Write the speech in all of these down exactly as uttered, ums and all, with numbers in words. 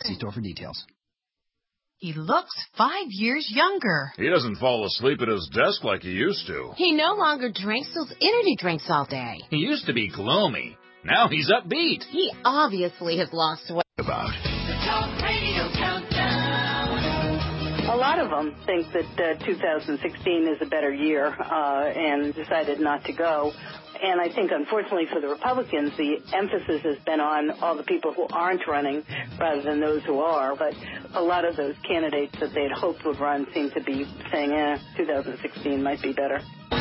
See store for details. He looks five years younger. He doesn't fall asleep at his desk like he used to. He no longer drinks those energy drinks all day. He used to be gloomy. Now he's upbeat. He obviously has lost weight. About the Talk Radio Countdown. A lot of them think that uh, two thousand sixteen is a better year uh, and decided not to go. And I think, unfortunately for the Republicans, the emphasis has been on all the people who aren't running rather than those who are. But a lot of those candidates that they had hoped would run seem to be saying, eh, two thousand sixteen might be better.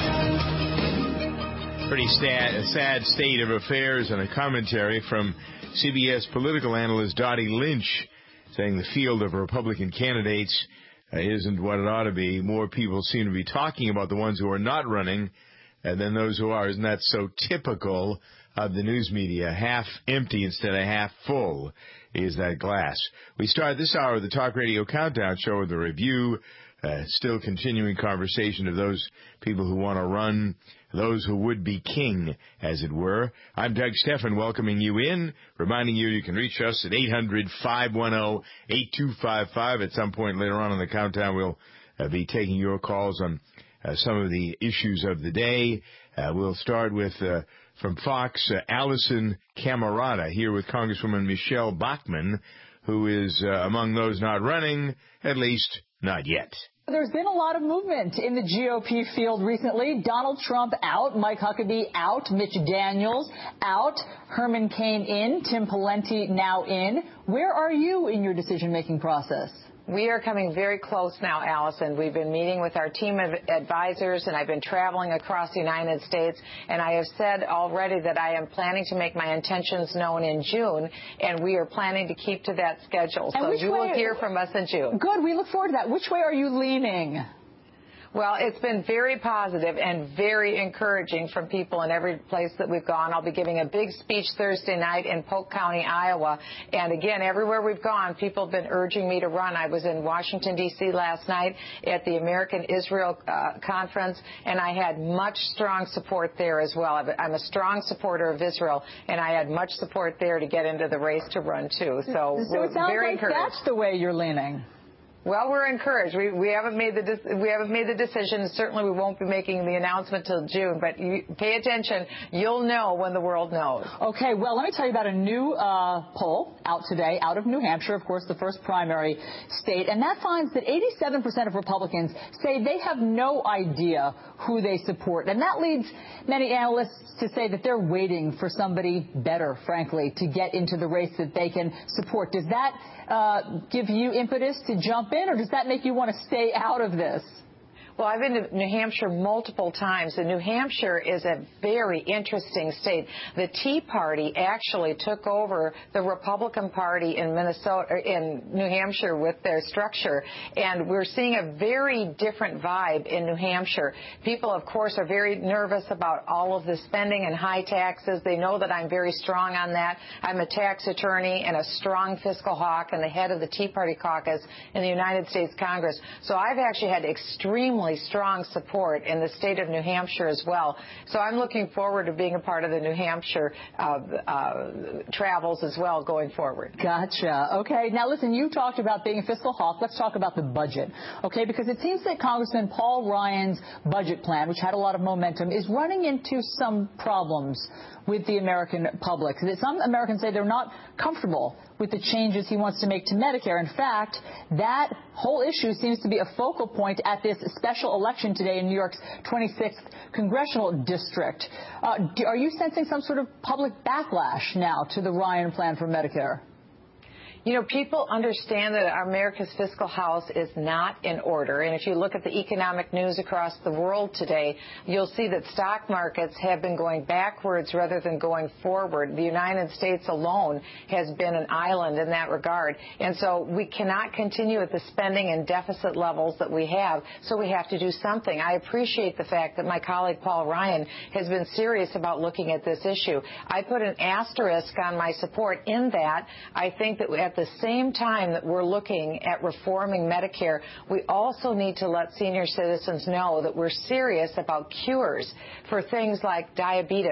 Pretty sad, sad state of affairs, and a commentary from C B S political analyst Dottie Lynch saying the field of Republican candidates uh, isn't what it ought to be. More people seem to be talking about the ones who are not running and then those who are. Isn't that so typical of the news media? Half empty instead of half full is that glass. We start this hour of the Talk Radio Countdown Show with a review, uh, still continuing conversation of those people who want to run, those who would be king, as it were. I'm Doug Stephan, welcoming you in, reminding you you can reach us at eight hundred, five one zero, eight two five five. At some point later on in the countdown, we'll uh, be taking your calls on Uh, some of the issues of the day. Uh, we'll start with, uh, from Fox, uh, Allison Camerata, here with Congresswoman Michelle Bachmann, who is uh, among those not running, at least not yet. There's been a lot of movement in the G O P field recently. Donald Trump out, Mike Huckabee out, Mitch Daniels out, Herman Cain in, Tim Pawlenty now in. Where are you in your decision-making process? We are coming very close now, Allison. We've been meeting with our team of advisors, and I've been traveling across the United States, and I have said already that I am planning to make my intentions known in June, and we are planning to keep to that schedule. And so you way, will hear from us in June. Good. We look forward to that. Which way are you leaning? Well, it's been very positive and very encouraging from people in every place that we've gone. I'll be giving a big speech Thursday night in Polk County, Iowa. And again, everywhere we've gone, people have been urging me to run. I was in Washington, D C last night at the American Israel uh, Conference, and I had much strong support there as well. I'm a strong supporter of Israel, and I had much support there to get into the race to run, too. So, so we're it sounds very like encouraged. That's the way you're leaning. Well, we're encouraged. We we haven't made the we haven't made the decision. Certainly, we won't be making the announcement till June. But you, pay attention. You'll know when the world knows. Okay. Well, let me tell you about a new uh, poll out today, out of New Hampshire, of course, the first primary state, and that finds that eighty-seven percent of Republicans say they have no idea who they support, and that leads many analysts to say that they're waiting for somebody better, frankly, to get into the race that they can support. Does that uh, give you impetus to jump in, or does that make you want to stay out of this? Well, I've been to New Hampshire multiple times, and New Hampshire is a very interesting state. The Tea Party actually took over the Republican Party in Minnesota, in New Hampshire with their structure, and we're seeing a very different vibe in New Hampshire. People, of course, are very nervous about all of the spending and high taxes. They know that I'm very strong on that. I'm a tax attorney and a strong fiscal hawk and the head of the Tea Party caucus in the United States Congress. So I've actually had extremely strong support in the state of New Hampshire as well. So I'm looking forward to being a part of the New Hampshire uh, uh, travels as well going forward. Gotcha. Okay. Now, listen, you talked about being a fiscal hawk. Let's talk about the budget. Okay, because it seems that Congressman Paul Ryan's budget plan, which had a lot of momentum, is running into some problems with the American public. Some Americans say they're not comfortable with the changes he wants to make to Medicare. In fact, that whole issue seems to be a focal point at this special election today in New York's twenty-sixth congressional district. Uh, are you sensing some sort of public backlash now to the Ryan plan for Medicare? You know, people understand that America's fiscal house is not in order. And if you look at the economic news across the world today, you'll see that stock markets have been going backwards rather than going forward. The United States alone has been an island in that regard. And so we cannot continue at the spending and deficit levels that we have. So we have to do something. I appreciate the fact that my colleague Paul Ryan has been serious about looking at this issue. I put an asterisk on my support in that I think that at the same time that we're looking at reforming Medicare, we also need to let senior citizens know that we're serious about cures for things like diabetes,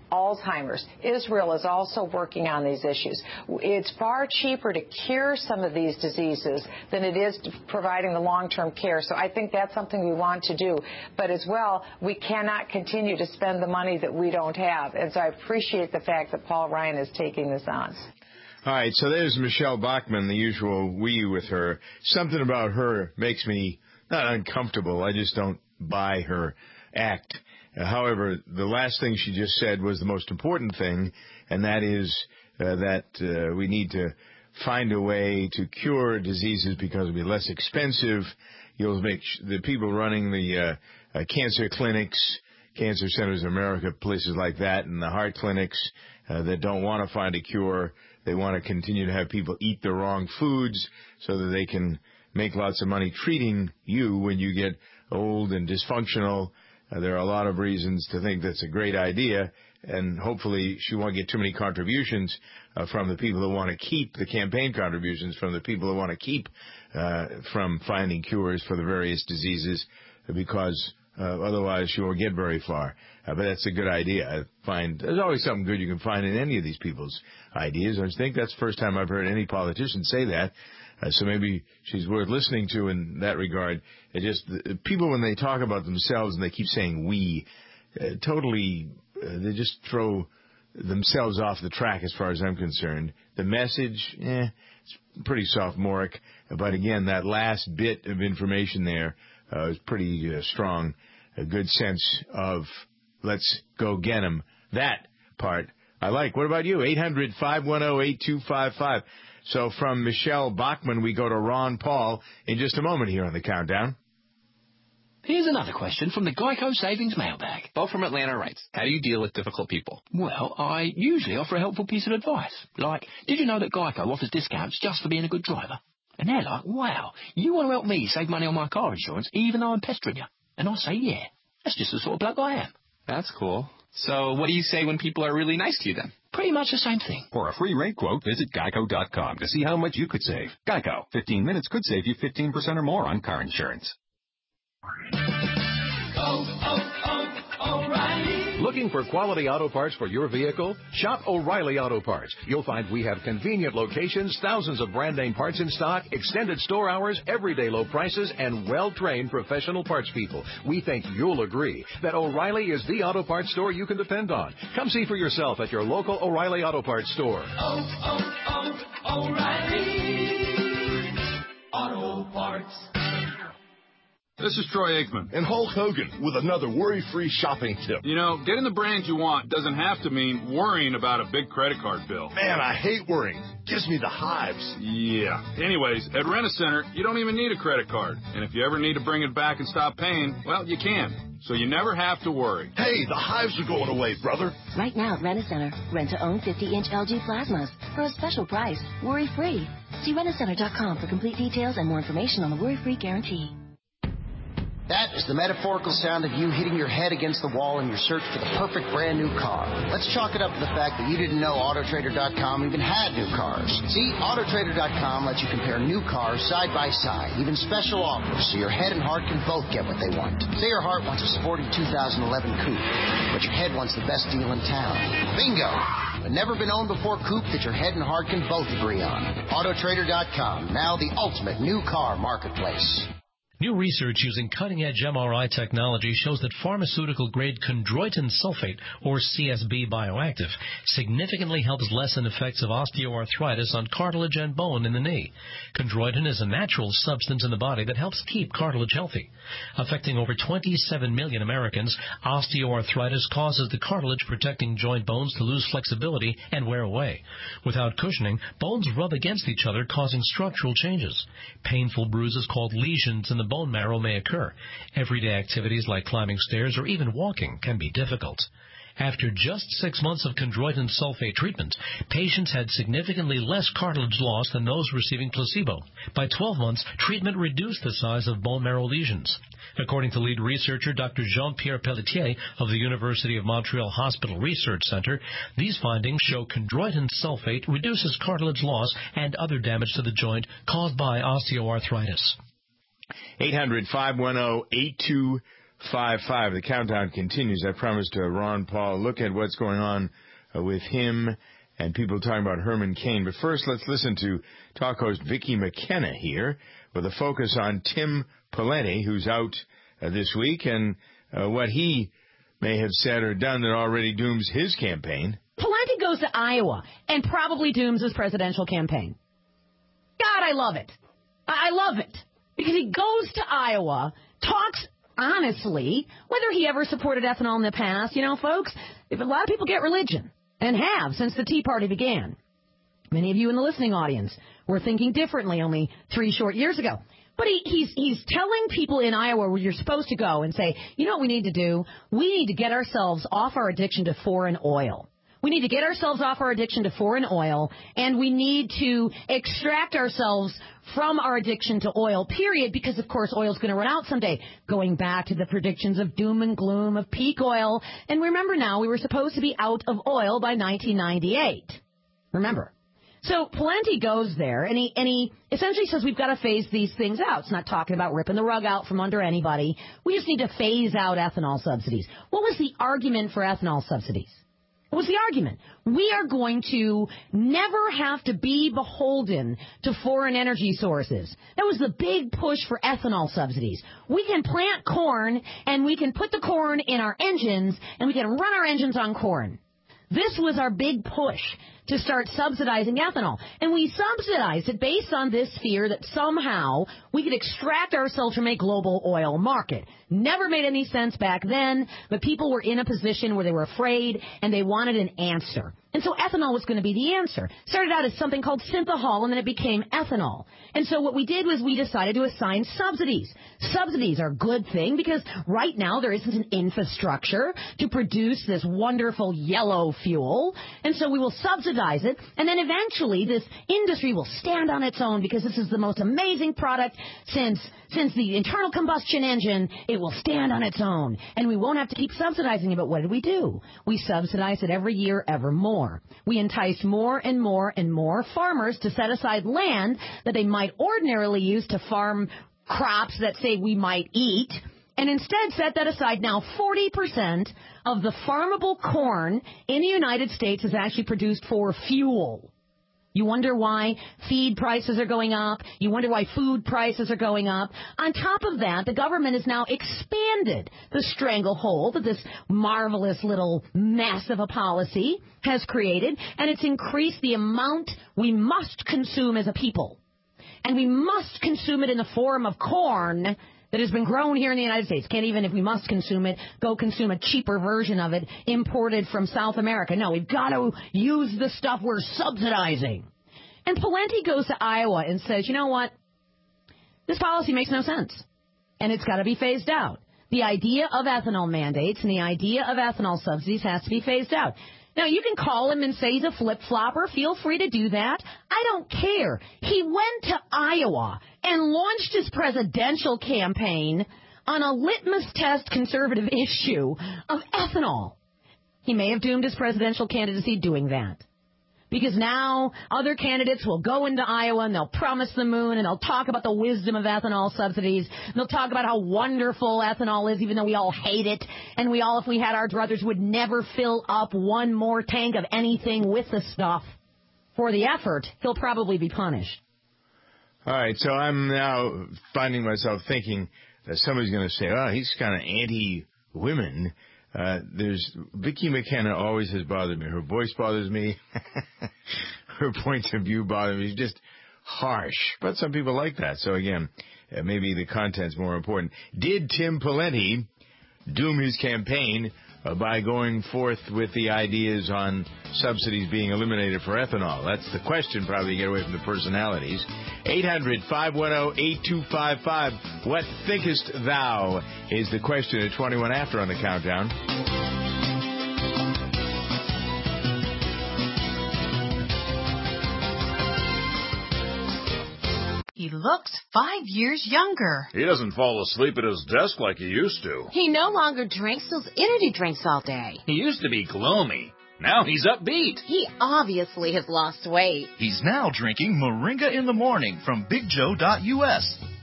Alzheimer's. Israel is also working on these issues. It's far cheaper to cure some of these diseases than it is providing the long-term care. So I think that's something we want to do. But as well, we cannot continue to spend the money that we don't have. And so I appreciate the fact that Paul Ryan is taking this on. All right, so there's Michelle Bachmann, the usual we with her. Something about her makes me not uncomfortable. I just don't buy her act. Uh, however, the last thing she just said was the most important thing, and that is uh, that uh, we need to find a way to cure diseases because it'll be less expensive. You'll make sh- the people running the uh, uh, cancer clinics, Cancer Centers of America, places like that, and the heart clinics uh, that don't want to find a cure. They want to continue to have people eat the wrong foods so that they can make lots of money treating you when you get old and dysfunctional. Uh, there are a lot of reasons to think that's a great idea, and hopefully she won't get too many contributions uh, from the people who want to keep the campaign contributions, from the people who want to keep uh, from finding cures for the various diseases, because uh, otherwise she won't get very far. Uh, but that's a good idea. I find there's always something good you can find in any of these people's ideas. I think that's the first time I've heard any politician say that. Uh, so maybe she's worth listening to in that regard. It just the, people, when they talk about themselves and they keep saying we, uh, totally, uh, they just throw themselves off the track as far as I'm concerned. The message, eh, it's pretty sophomoric. But again, that last bit of information there uh, is pretty uh, strong. A good sense of let's go get 'em. That part I like. What about you? eight hundred, five one zero, eight two five five. So from Michelle Bachmann, we go to Ron Paul in just a moment here on the Countdown. Here's another question from the Geico Savings Mailbag. Bob from Atlanta writes, how do you deal with difficult people? Well, I usually offer a helpful piece of advice. Like, did you know that Geico offers discounts just for being a good driver? And they're like, wow, you want to help me save money on my car insurance even though I'm pestering you? And I say, yeah, that's just the sort of bloke I am. That's cool. So what do you say when people are really nice to you then? Pretty much the same thing. For a free rate quote, visit geico dot com to see how much you could save. Geico. fifteen minutes could save you fifteen percent or more on car insurance. Oh, oh, oh, O'Reilly. Looking for quality auto parts for your vehicle? Shop O'Reilly Auto Parts. You'll find we have convenient locations, thousands of brand name parts in stock, extended store hours, everyday low prices, and well-trained professional parts people. We think you'll agree that O'Reilly is the auto parts store you can depend on. Come see for yourself at your local O'Reilly Auto Parts store. Oh, oh, oh, O'Reilly Auto Parts. This is Troy Aikman. And Hulk Hogan with another worry-free shopping tip. You know, getting the brands you want doesn't have to mean worrying about a big credit card bill. Man, I hate worrying. Gives me the hives. Yeah. Anyways, at Rent-A-Center, you don't even need a credit card. And if you ever need to bring it back and stop paying, well, you can. So you never have to worry. Hey, the hives are going away, brother. Right now at Rent-A-Center, rent to own fifty inch L G plasmas for a special price, worry-free. See rent a center dot com for complete details and more information on the worry-free guarantee. That is the metaphorical sound of you hitting your head against the wall in your search for the perfect brand new car. Let's chalk it up to the fact that you didn't know Auto Trader dot com even had new cars. See, Auto Trader dot com lets you compare new cars side by side, even special offers, so your head and heart can both get what they want. Say your heart wants a sporty two thousand eleven coupe, but your head wants the best deal in town. Bingo! A never been owned before coupe that your head and heart can both agree on. Auto Trader dot com, now the ultimate new car marketplace. New research using cutting-edge M R I technology shows that pharmaceutical-grade chondroitin sulfate, or C S B bioactive, significantly helps lessen effects of osteoarthritis on cartilage and bone in the knee. Chondroitin is a natural substance in the body that helps keep cartilage healthy. Affecting over twenty-seven million Americans, osteoarthritis causes the cartilage-protecting joint bones to lose flexibility and wear away. Without cushioning, bones rub against each other, causing structural changes. Painful bruises called lesions in the bone marrow may occur. Everyday activities like climbing stairs or even walking can be difficult. After just six months of chondroitin sulfate treatment, patients had significantly less cartilage loss than those receiving placebo. By twelve months, treatment reduced the size of bone marrow lesions. According to lead researcher Doctor Jean-Pierre Pelletier of the University of Montreal Hospital Research Center, these findings show chondroitin sulfate reduces cartilage loss and other damage to the joint caused by osteoarthritis. eight hundred, five one zero, eight two five five. The countdown continues. I promised uh, Ron Paul look at what's going on uh, with him and people talking about Herman Cain. But first, let's listen to talk host Vicki McKenna here with a focus on Tim Pawlenty, who's out uh, this week, and uh, what he may have said or done that already dooms his campaign. Pawlenty goes to Iowa and probably dooms his presidential campaign. God, I love it. I love it. Because he goes to Iowa, talks honestly, whether he ever supported ethanol in the past. You know, folks, if a lot of people get religion, and have since the Tea Party began. Many of you in the listening audience were thinking differently only three short years ago. But he, he's he's telling people in Iowa where you're supposed to go and say, you know what we need to do? We need to get ourselves off our addiction to foreign oil. We need to get ourselves off our addiction to foreign oil, and we need to extract ourselves from our addiction to oil, period, because, of course, oil's going to run out someday, going back to the predictions of doom and gloom of peak oil. And remember now, we were supposed to be out of oil by nineteen ninety-eight. Remember. So Pawlenty goes there, and he, and he essentially says we've got to phase these things out. It's not talking about ripping the rug out from under anybody. We just need to phase out ethanol subsidies. What was the argument for ethanol subsidies? What was the argument? We are going to never have to be beholden to foreign energy sources. That was the big push for ethanol subsidies. We can plant corn, and we can put the corn in our engines, and we can run our engines on corn. This was our big push to start subsidizing ethanol. And we subsidized it based on this fear that somehow we could extract ourselves from a global oil market. Never made any sense back then, but people were in a position where they were afraid and they wanted an answer. And so ethanol was going to be the answer. Started out as something called synthehol, and then it became ethanol. And so what we did was we decided to assign subsidies. Subsidies are a good thing because right now there isn't an infrastructure to produce this wonderful yellow fuel. And so we will subsidize it, and then eventually this industry will stand on its own because this is the most amazing product since since the internal combustion engine. It will stand on its own, and we won't have to keep subsidizing it. But what did we do? We subsidized it every year, ever more. We enticed more and more and more farmers to set aside land that they might ordinarily use to farm crops that, say, we might eat, and instead set that aside. Now forty percent of the farmable corn in the United States is actually produced for fuel. You wonder why feed prices are going up. You wonder why food prices are going up. On top of that, the government has now expanded the stranglehold that this marvelous little mess of a policy has created, and it's increased the amount we must consume as a people. And we must consume it in the form of corn that has been grown here in the United States. Can't even, if we must consume it, go consume a cheaper version of it imported from South America. No, we've got to use the stuff we're subsidizing. And Pawlenty goes to Iowa and says, you know what? This policy makes no sense, and it's got to be phased out. The idea of ethanol mandates and the idea of ethanol subsidies has to be phased out. Now, you can call him and say he's a flip-flopper. Feel free to do that. I don't care. He went to Iowa and launched his presidential campaign on a litmus test conservative issue of ethanol. He may have doomed his presidential candidacy doing that. Because now other candidates will go into Iowa and they'll promise the moon and they'll talk about the wisdom of ethanol subsidies. And they'll talk about how wonderful ethanol is, even though we all hate it. And we all, if we had our druthers, would never fill up one more tank of anything with the stuff. For the effort, he'll probably be punished. All right, so I'm now finding myself thinking that somebody's going to say, oh, he's kind of anti-women. Uh, there's Vicki McKenna always has bothered me. Her voice bothers me. Her point of view bothers me. She's just harsh. But some people like that. So, again, uh, maybe the content's more important. Did Tim Pawlenty doom his campaign uh, by going forth with the ideas on subsidies being eliminated for ethanol? That's the question, probably, to get away from the personalities. eight hundred, five one zero, eight two five five. What thinkest thou is the question at twenty-one after on the countdown. He looks five years younger. He doesn't fall asleep at his desk like he used to. He no longer drinks those energy drinks all day. He used to be gloomy. Now he's upbeat. He obviously has lost weight. He's now drinking Moringa in the morning from Big Joe dot U S.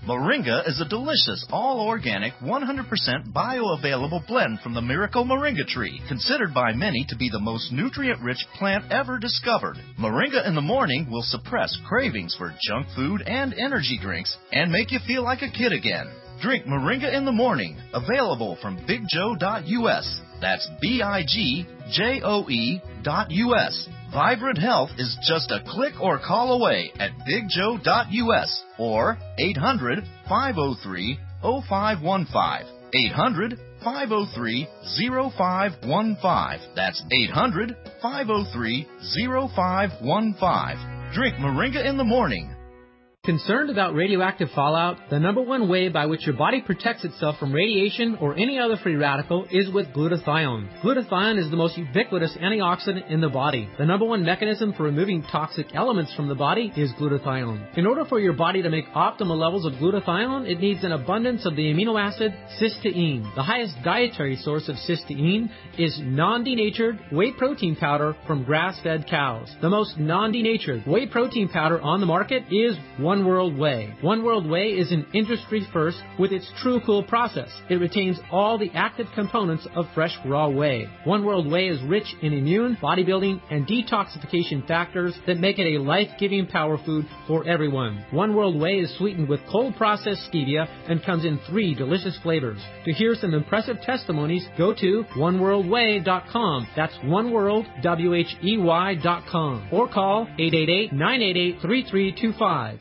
Moringa is a delicious, all-organic, one hundred percent bioavailable blend from the miracle moringa tree, considered by many to be the most nutrient-rich plant ever discovered. Moringa in the morning will suppress cravings for junk food and energy drinks and make you feel like a kid again. Drink Moringa in the morning, available from big joe dot U S. That's B I G J O E dot U S. Vibrant Health is just a click or call away at big joe dot U S or eight hundred, five oh three, oh five one five. eight hundred, five oh three, oh five one five. That's eight hundred, five oh three, oh five one five. Drink Moringa in the morning. Concerned about radioactive fallout? The number one way by which your body protects itself from radiation or any other free radical is with glutathione. Glutathione is the most ubiquitous antioxidant in the body. The number one mechanism for removing toxic elements from the body is glutathione. In order for your body to make optimal levels of glutathione, it needs an abundance of the amino acid cysteine. The highest dietary source of cysteine is non-denatured whey protein powder from grass-fed cows. The most non-denatured whey protein powder on the market is one One World Whey. One World Whey is an industry first with its True Cool process. It retains all the active components of fresh raw whey. One World Whey is rich in immune, bodybuilding, and detoxification factors that make it a life-giving power food for everyone. One World Whey is sweetened with cold-processed stevia and comes in three delicious flavors. To hear some impressive testimonies, go to one world whey dot com. That's oneworld, W H E Y dot com. Or call eight eight eight, nine eight eight, three three two five.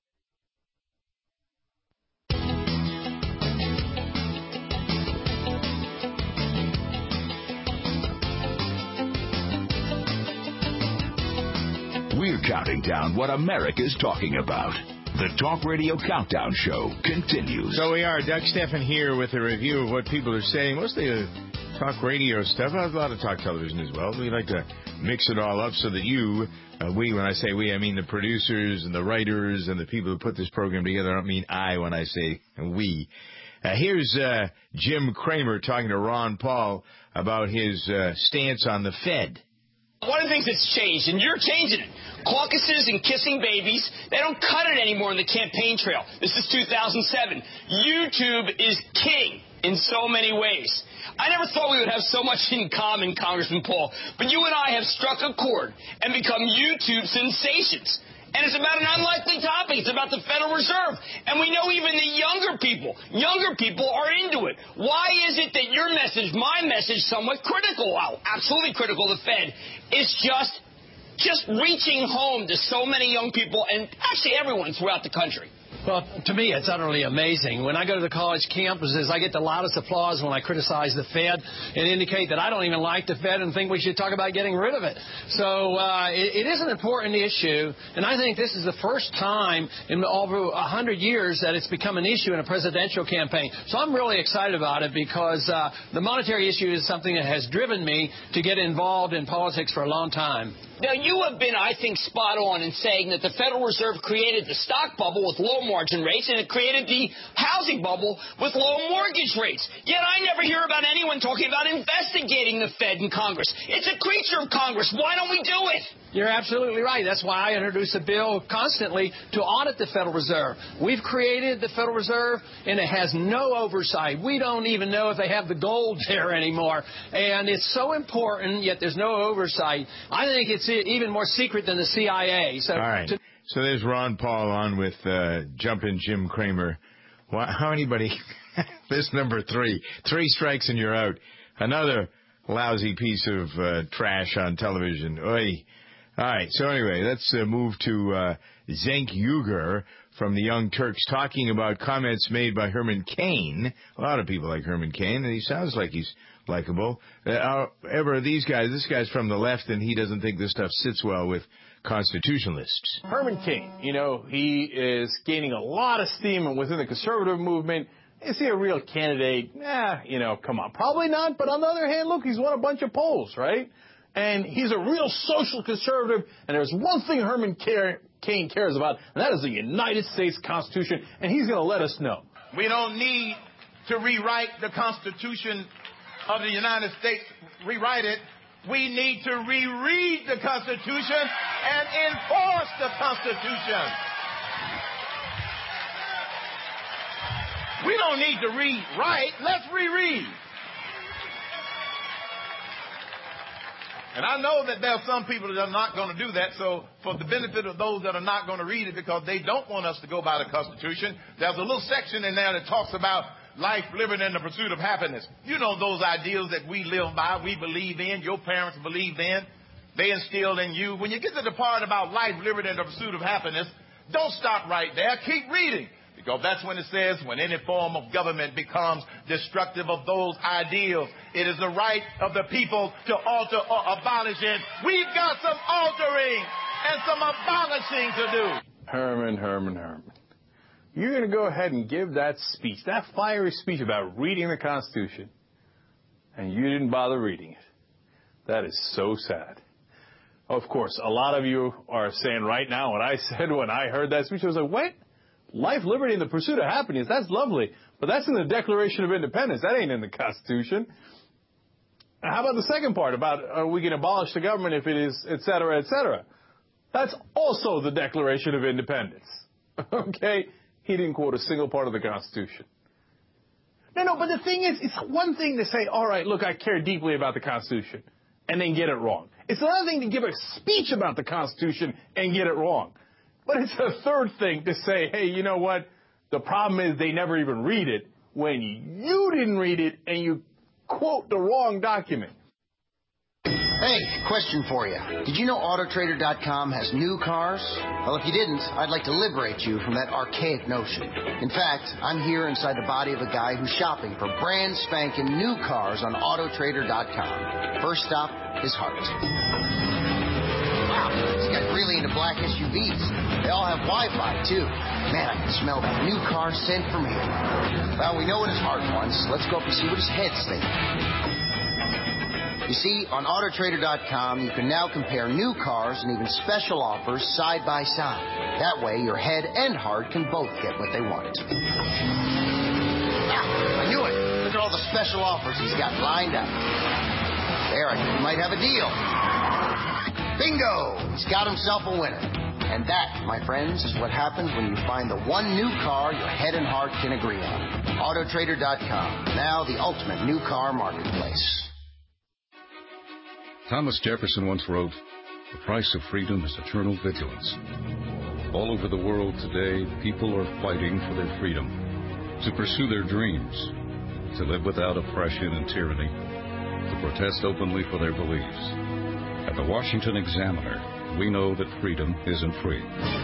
We're counting down what America's talking about. The Talk Radio Countdown Show continues. So we are. Doug Stephan here with a review of what people are saying. Mostly uh, talk radio stuff. A lot of talk television as well. We like to mix it all up so that you, uh, we, when I say we, I mean the producers and the writers and the people who put this program together. I don't mean I when I say we. Uh, here's uh, Jim Cramer talking to Ron Paul about his uh, stance on the Fed. One of the things that's changed, and you're changing it, caucuses and kissing babies, they don't cut it anymore in the campaign trail. This is two thousand seven. YouTube is king in so many ways. I never thought we would have so much in common, Congressman Paul, but you and I have struck a chord and become YouTube sensations. And it's about an unlikely topic. It's about the Federal Reserve. And we know even the younger people, younger people are into it. Why is it that your message, my message, somewhat critical, well, absolutely critical of the Fed, is just, just reaching home to so many young people and actually everyone throughout the country? Well, to me, it's utterly amazing. When I go to the college campuses, I get the loudest applause when I criticize the Fed and indicate that I don't even like the Fed and think we should talk about getting rid of it. So uh, it, it is an important issue, and I think this is the first time in over one hundred years that it's become an issue in a presidential campaign. So I'm really excited about it because uh, the monetary issue is something that has driven me to get involved in politics for a long time. Now, you have been, I think, spot on in saying that the Federal Reserve created the stock bubble with low margin rates, and it created the housing bubble with low mortgage rates. Yet I never hear about anyone talking about investigating the Fed in Congress. It's a creature of Congress. Why don't we do it? You're absolutely right. That's why I introduce a bill constantly to audit the Federal Reserve. We've created the Federal Reserve, and it has no oversight. We don't even know if they have the gold there anymore. And it's so important, yet there's no oversight. I think it's even more secret than the C I A. So, All right. To- so there's Ron Paul on with uh, Jumpin' Jim Cramer. Why, how anybody? This number three. Three strikes and you're out. Another lousy piece of uh, trash on television. Oy. All right, so anyway, let's uh, move to uh, Cenk Uygur from the Young Turks talking about comments made by Herman Cain. A lot of people like Herman Cain, and he sounds like he's likable. Uh, however, these guys, this guy's from the left, and he doesn't think this stuff sits well with constitutionalists. Herman Cain, you know, he is gaining a lot of steam within the conservative movement. Is he a real candidate? Eh, you know, come on. Probably not, but on the other hand, look, he's won a bunch of polls, right? And he's a real social conservative, and there's one thing Herman Cain cares about, and that is the United States Constitution, and he's going to let us know. We don't need to rewrite the Constitution of the United States, rewrite it. We need to reread the Constitution and enforce the Constitution. We don't need to rewrite. Let's reread. And I know that there are some people that are not going to do that, so for the benefit of those that are not going to read it because they don't want us to go by the Constitution, there's a little section in there that talks about life, liberty, and the pursuit of happiness. You know those ideals that we live by, we believe in, your parents believed in, they instilled in you. When you get to the part about life, liberty, and the pursuit of happiness, don't stop right there. Keep reading. Because that's when it says, when any form of government becomes destructive of those ideals, it is the right of the people to alter or abolish it. We've got some altering and some abolishing to do. Herman, Herman, Herman. You're going to go ahead and give that speech, that fiery speech about reading the Constitution, and you didn't bother reading it. That is so sad. Of course, a lot of you are saying right now what I said when I heard that speech. I was like, what? Life, liberty, and the pursuit of happiness, that's lovely. But that's in the Declaration of Independence. That ain't in the Constitution. How about the second part about uh, we can abolish the government if it is, et cetera, et cetera? That's also the Declaration of Independence. Okay? He didn't quote a single part of the Constitution. No, no, but the thing is, it's one thing to say, all right, look, I care deeply about the Constitution, and then get it wrong. It's another thing to give a speech about the Constitution and get it wrong. But it's a third thing to say, hey, you know what? The problem is they never even read it when you didn't read it and you quote the wrong document. Hey, question for you. Did you know Auto Trader dot com has new cars? Well, if you didn't, I'd like to liberate you from that archaic notion. In fact, I'm here inside the body of a guy who's shopping for brand spanking new cars on Auto Trader dot com. First stop, his heart. Wow, he's got really into black S U Vs. They all have Wi-Fi, too. Man, I can smell that new car scent from here. Well, we know what his heart wants. Let's go up and see what his head's thinking. You see, on Auto Trader dot com, you can now compare new cars and even special offers side by side. That way, your head and heart can both get what they want. Ah, I knew it. Look at all the special offers he's got lined up. There, I think we might have a deal. Bingo! He's got himself a winner. And that, my friends, is what happens when you find the one new car your head and heart can agree on. Auto Trader dot com, now the ultimate new car marketplace. Thomas Jefferson once wrote, "The price of freedom is eternal vigilance." All over the world today, people are fighting for their freedom, to pursue their dreams, to live without oppression and tyranny, to protest openly for their beliefs. At the Washington Examiner, we know that freedom isn't free.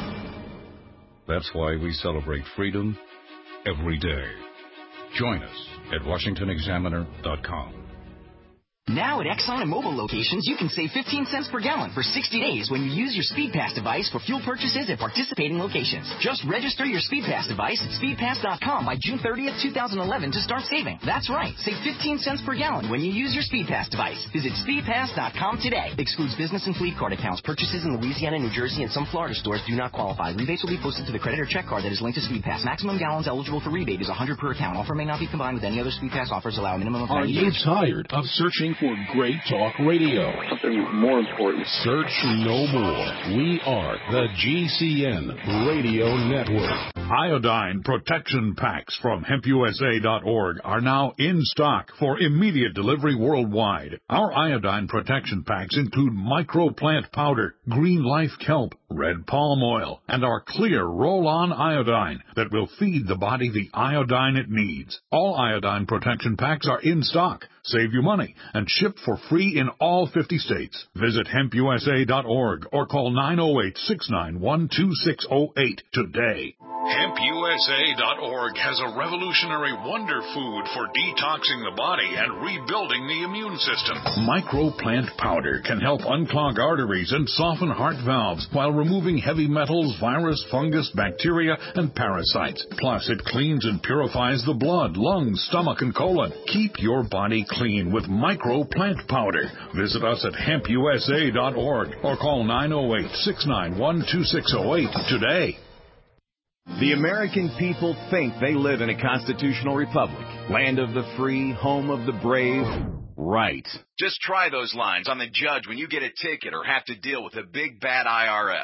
That's why we celebrate freedom every day. Join us at Washington Examiner dot com. Now at Exxon and Mobil locations, you can save fifteen cents per gallon for sixty days when you use your SpeedPass device for fuel purchases at participating locations. Just register your SpeedPass device at speed pass dot com by June thirtieth, twenty eleven to start saving. That's right, save fifteen cents per gallon when you use your SpeedPass device. Visit speed pass dot com today. Excludes business and fleet card accounts. Purchases in Louisiana, New Jersey, and some Florida stores do not qualify. Rebates will be posted to the credit or check card that is linked to SpeedPass. Maximum gallons eligible for rebate is one hundred per account. Offer may not be combined with any other SpeedPass offers. Allow a minimum of Are ninety you days. tired of searching for great talk radio? Something more important. Search no more. We are the G C N Radio Network. Iodine protection packs from hemp U S A dot org are now in stock for immediate delivery worldwide. Our iodine protection packs include microplant powder, green life kelp, red palm oil, and our clear roll-on iodine that will feed the body the iodine it needs. All iodine protection packs are in stock, save you money, and ship for free in all fifty states. Visit hemp U S A dot org or call nine oh eight, six nine one, two six oh eight today. hemp U S A dot org has a revolutionary wonder food for detoxing the body and rebuilding the immune system. Microplant powder can help unclog arteries and soften heart valves while removing heavy metals, virus, fungus, bacteria, and parasites. Plus, it cleans and purifies the blood, lungs, stomach, and colon. Keep your body clean with Microplant powder. Visit us at hemp U S A dot org or call nine oh eight, six nine one, two six oh eight today. The American people think they live in a constitutional republic, land of the free, home of the brave. Right. Just try those lines on the judge when you get a ticket or have to deal with a big bad I R S.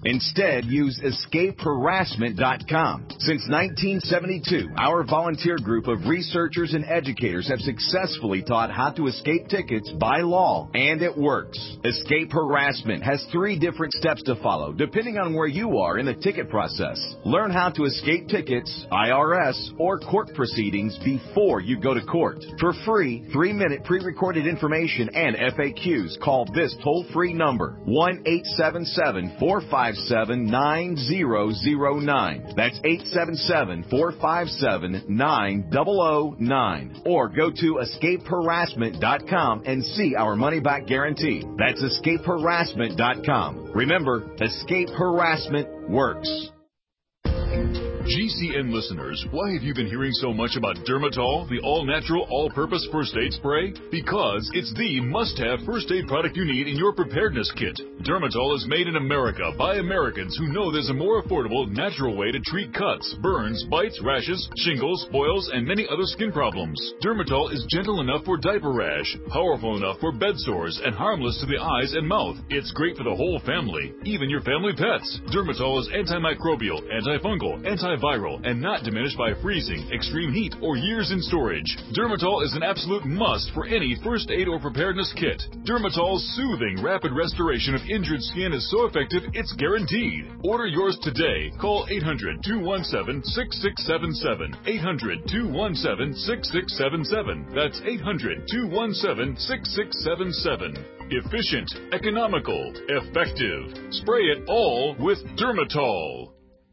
Instead, use escape harassment dot com. Since nineteen seventy-two, our volunteer group of researchers and educators have successfully taught how to escape tickets by law, and it works. Escape Harassment has three different steps to follow, depending on where you are in the ticket process. Learn how to escape tickets, I R S, or court proceedings before you go to court. For free, three-minute pre-recorded information and F A Qs, call this toll-free number, one eight seven seven, four five seven, nine zero zero nine. That's eight seven seven, four five seven, nine zero zero nine. Or go to escape harassment dot com and see our money-back guarantee. That's escape harassment dot com. Remember, Escape Harassment works. G C N listeners, why have you been hearing so much about Dermatol, the all-natural, all-purpose first aid spray? Because it's the must-have first aid product you need in your preparedness kit. Dermatol is made in America by Americans who know there's a more affordable, natural way to treat cuts, burns, bites, rashes, shingles, boils, and many other skin problems. Dermatol is gentle enough for diaper rash, powerful enough for bed sores, and harmless to the eyes and mouth. It's great for the whole family, even your family pets. Dermatol is antimicrobial, antifungal, antiviral, and not diminished by freezing, extreme heat, or years in storage. Dermatol is an absolute must for any first aid or preparedness kit. Dermatol's soothing, rapid restoration of injured skin is so effective, it's guaranteed. Order yours today. Call eight hundred, two one seven, six six seven seven. eight hundred, two one seven, six six seven seven. That's eight hundred, two one seven, six six seven seven. Efficient, economical, effective. Spray it all with Dermatol.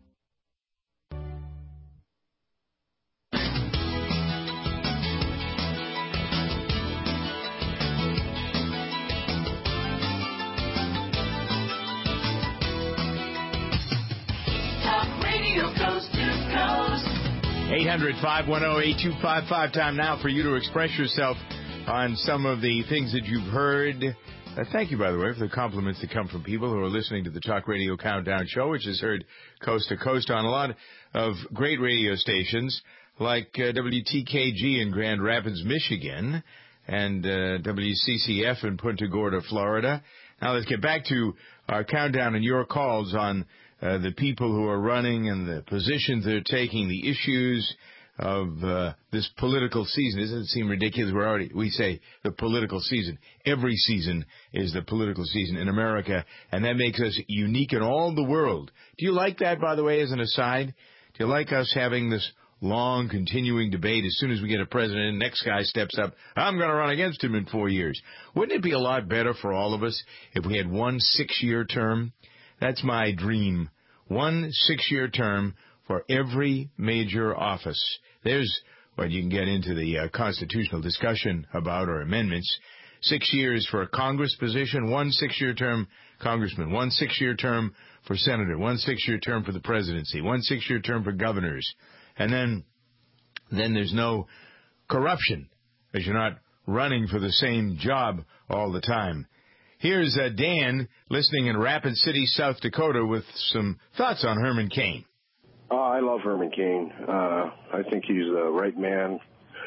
eight hundred, five one zero, eight two five five. Time now for you to express yourself on some of the things that you've heard. Uh, thank you, by the way, for the compliments that come from people who are listening to the Talk Radio Countdown Show, which is heard coast to coast on a lot of great radio stations like uh, W T K G in Grand Rapids, Michigan, and uh, W C C F in Punta Gorda, Florida. Now let's get back to our countdown and your calls on Uh, the people who are running and the positions they're taking, the issues of uh, this political season. Doesn't it seem ridiculous? We're already, we say the political season. Every season is the political season in America, and that makes us unique in all the world. Do you like that, by the way, as an aside? Do you like us having this long, continuing debate? As soon as we get a president, the next guy steps up, I'm going to run against him in four years. Wouldn't it be a lot better for all of us if we had one six-year term? That's my dream. One six-year term for every major office. There's what you can get into the uh, constitutional discussion about, or amendments. Six years for a Congress position, one six-year term congressman, one six-year term for senator, one six-year term for the presidency, one six-year term for governors. And then, then there's no corruption, as you're not running for the same job all the time. Here's uh, Dan, listening in Rapid City, South Dakota, with some thoughts on Herman Cain. Oh, I love Herman Cain. Uh, I think he's the right man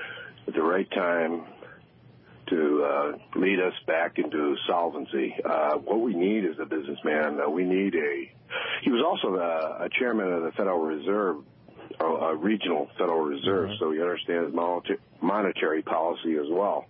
at the right time to uh, lead us back into solvency. Uh, what we need is a businessman. Uh, we need a... He was also the, a chairman of the Federal Reserve, uh, regional Federal Reserve, mm-hmm. so he understands monetary policy as well.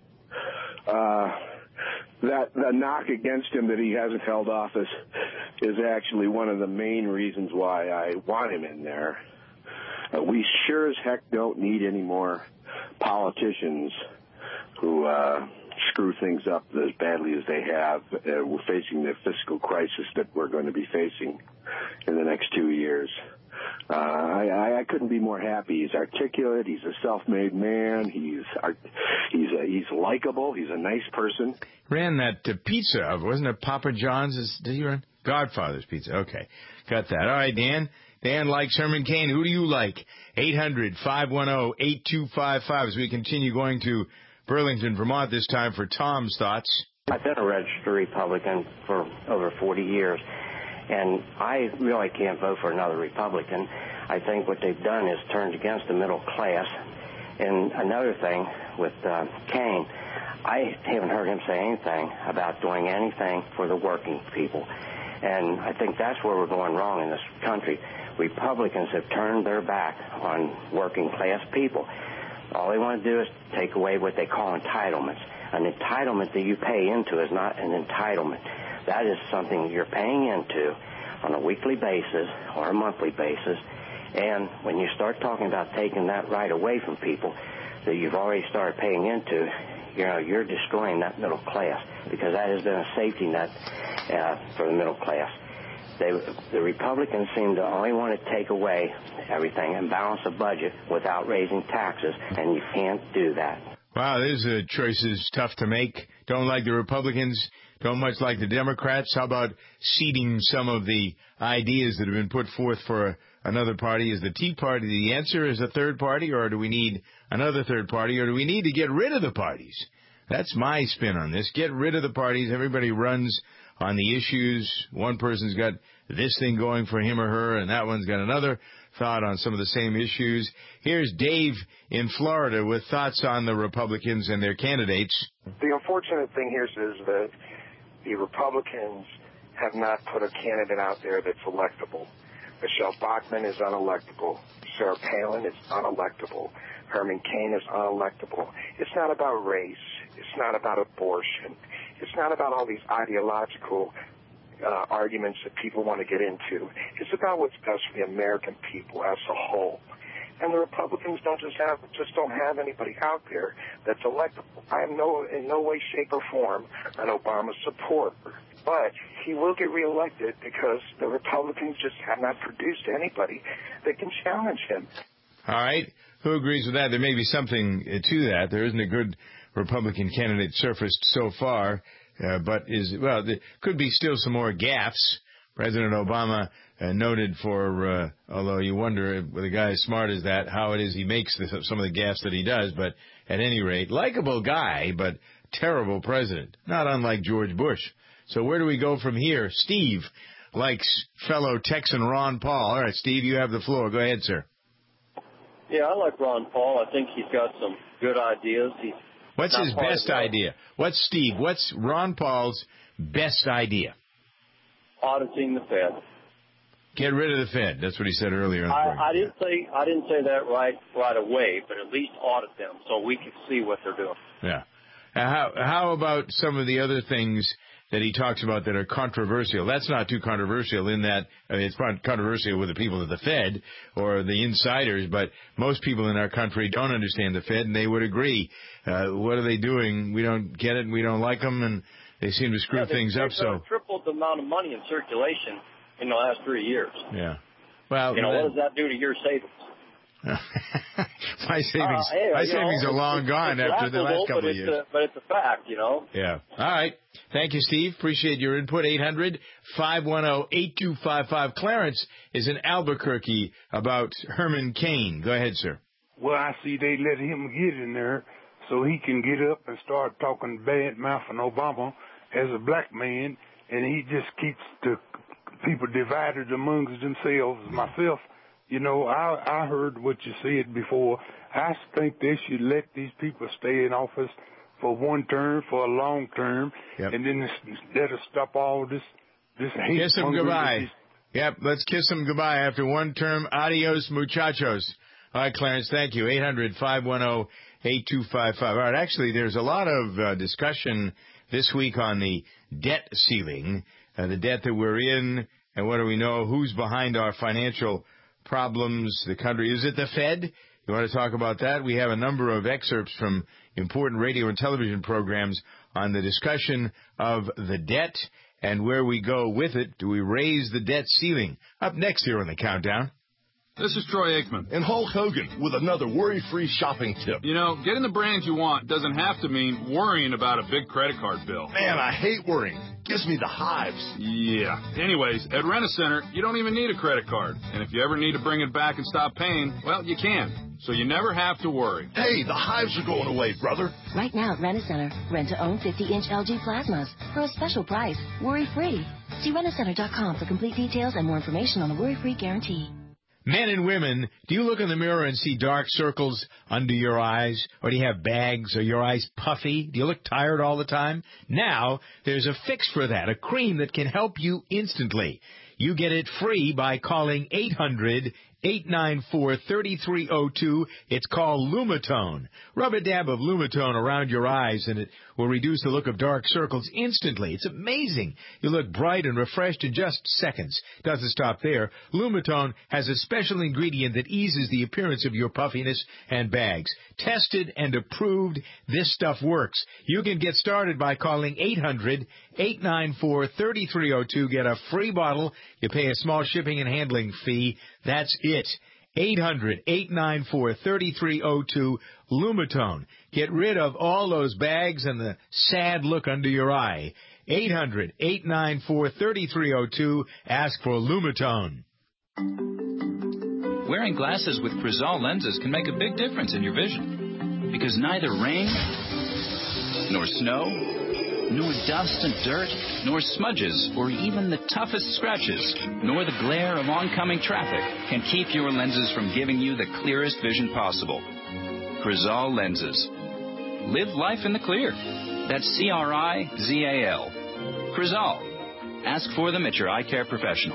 Uh That the knock against him that he hasn't held office is actually one of the main reasons why I want him in there. Uh, we sure as heck don't need any more politicians who uh, screw things up as badly as they have. Uh, we're facing the fiscal crisis that we're going to be facing in the next two years. Uh, I, I couldn't be more happy. He's articulate. He's a self-made man. He's he's a, he's likable. He's a nice person. Ran that uh, pizza, wasn't it? Papa John's. Is, did he run Godfather's Pizza? Okay, got that. All right, Dan. Dan likes Herman Cain. Who do you like? eight hundred, five one zero, eight two five five. As we continue going to Burlington, Vermont, this time for Tom's thoughts. I've been a registered Republican for over forty years. And I really can't vote for another Republican. I think what they've done is turned against the middle class. And another thing with uh, Cain, I haven't heard him say anything about doing anything for the working people. And I think that's where we're going wrong in this country. Republicans have turned their back on working class people. All they want to do is take away what they call entitlements. An entitlement that you pay into is not an entitlement. That is something you're paying into on a weekly basis or a monthly basis. And when you start talking about taking that right away from people that you've already started paying into, you know, you're destroying that middle class, because that has been a safety net uh, for the middle class. They, the Republicans seem to only want to take away everything and balance the budget without raising taxes, and you can't do that. Wow, these are choices tough to make. Don't like the Republicans, don't much like the Democrats. How about seeding some of the ideas that have been put forth for a, another party? Is the Tea Party the answer as a third party, or do we need another third party, or do we need to get rid of the parties? That's my spin on this. Get rid of the parties. Everybody runs on the issues. One person's got this thing going for him or her, and that one's got another thought on some of the same issues. Here's Dave in Florida with thoughts on the Republicans and their candidates. The unfortunate thing here is that the Republicans have not put a candidate out there that's electable. Michelle Bachmann is unelectable. Sarah Palin is unelectable. Herman Cain is unelectable. It's not about race. It's not about abortion. It's not about all these ideological uh, arguments that people want to get into. It's about what's best for the American people as a whole. And the Republicans don't just have just don't have anybody out there that's electable. I am no in no way, shape, or form an Obama supporter, but he will get reelected because the Republicans just have not produced anybody that can challenge him. All right. Who agrees with that? There may be something to that. There isn't a good Republican candidate surfaced so far, uh, but is, well, there could be still some more gaffes. President Obama uh, noted for, uh, although you wonder with a guy as smart as that, how it is he makes this, some of the gaffes that he does, but at any rate, likable guy, but terrible president, not unlike George Bush. So where do we go from here? Steve likes fellow Texan Ron Paul. All right, Steve, you have the floor. Go ahead, sir. Yeah, I like Ron Paul. I think he's got some good ideas. He's What's his best idea? What's Steve? What's Ron Paul's best idea? Auditing the Fed. Get rid of the Fed. That's what he said earlier. I, I didn't say I didn't say that right right away, but at least audit them so we can see what they're doing. Yeah. Uh, how how about some of the other things that he talks about that are controversial? That's not too controversial in that I mean, it's controversial with the people of the Fed or the insiders, but most people in our country don't understand the Fed, and they would agree. Uh, what are they doing? We don't get it, and we don't like them, and they seem to screw yeah, they, things up. So tripled the amount of money in circulation in the last three years. Yeah. Well, you know, what does that do to your savings? my savings, uh, hey, my you savings know, are long it's, gone it's after the last couple but of years. It's a, but it's a fact, you know. Yeah. All right. Thank you, Steve. Appreciate your input. eight hundred, five one zero, eight two five five. Clarence is in Albuquerque about Herman Cain. Go ahead, sir. Well, I see they let him get in there so he can get up and start talking bad mouth on Obama as a black man, and he just keeps the people divided amongst themselves. Myself, you know, I, I heard what you said before. I think they should let these people stay in office for one term, for a long term, yep. and then let us stop all this this hate. Kiss them goodbye. Yep, let's kiss them goodbye after one term. Adios, muchachos. All right, Clarence, thank you. eight hundred, five one zero, eight two five five. All right, actually, there's a lot of uh, discussion this week on the debt ceiling, uh, the debt that we're in, and what do we know? Who's behind our financial problems? The country. Is it the Fed? You want to talk about that? We have a number of excerpts from important radio and television programs on the discussion of the debt and where we go with it. Do we raise the debt ceiling? Up next here on the Countdown. This is Troy Aikman. And Hulk Hogan with another worry-free shopping tip. You know, getting the brand you want doesn't have to mean worrying about a big credit card bill. Man, I hate worrying. Gives me the hives. Yeah. Anyways, at Rent-A-Center, you don't even need a credit card. And if you ever need to bring it back and stop paying, well, you can. So you never have to worry. Hey, the hives are going away, brother. Right now at Rent-A-Center, rent to own fifty-inch L G plasmas for a special price, worry-free. See rent a center dot com for complete details and more information on the worry-free guarantee. Men and women, do you look in the mirror and see dark circles under your eyes? Or do you have bags? Are your eyes puffy? Do you look tired all the time? Now, there's a fix for that, a cream that can help you instantly. You get it free by calling eight hundred, eight nine four, three three zero two. It's called Lumitone. Rub a dab of Lumitone around your eyes, and it will reduce the look of dark circles instantly. It's amazing. You look bright and refreshed in just seconds. Doesn't stop there. Lumitone has a special ingredient that eases the appearance of your puffiness and bags. Tested and approved, this stuff works. You can get started by calling eight hundred, eight nine four, three three zero two. Get a free bottle. You pay a small shipping and handling fee. That's it. eight hundred, eight nine four, three three zero two. Lumitone. Get rid of all those bags and the sad look under your eye. eight hundred, eight nine four, three three zero two. Ask for Lumitone. Wearing glasses with Crizal lenses can make a big difference in your vision. Because neither rain, nor snow, nor dust and dirt, nor smudges, or even the toughest scratches, nor the glare of oncoming traffic can keep your lenses from giving you the clearest vision possible. Crizal lenses. Live life in the clear. That's C R I Z A L. Crizal. Ask for them at your eye care professional.